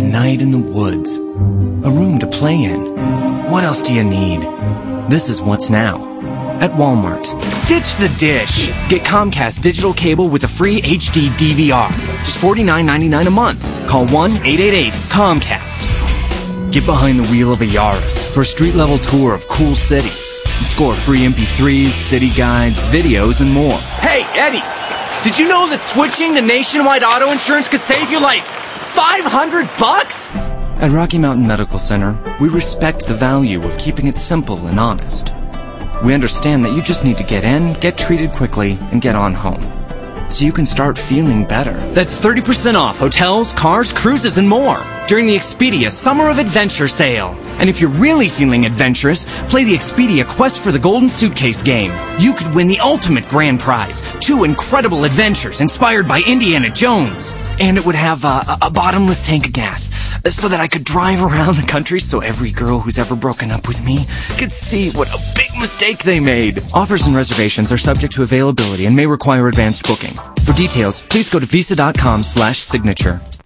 night in the woods, a room to play in. What else do you need? This is what's now at Walmart. Ditch the dish. Get Comcast digital cable with a free HD DVR. Just $49.99 a month. Call 1-888-COMCAST. Get behind the wheel of a Yaris for a street-level tour of cool cities and score free MP3s, city guides, videos, and more. Hey, Eddie! Did you know that switching to Nationwide auto insurance could save you like $500? At Rocky Mountain Medical Center, we respect the value of keeping it simple and honest. We understand that you just need to get in, get treated quickly, and get on home, so you can start feeling better. That's 30% off hotels, cars, cruises, and more during the Expedia Summer of Adventure sale. And if you're really feeling adventurous, play the Expedia Quest for the Golden Suitcase game. You could win the ultimate grand prize, 2 incredible adventures inspired by Indiana Jones. And it would have a bottomless tank of gas, so that I could drive around the country so every girl who's ever broken up with me could see what a big mistake they made. Offers and reservations are subject to availability and may require advanced booking. For details, please go to visa.com/signature.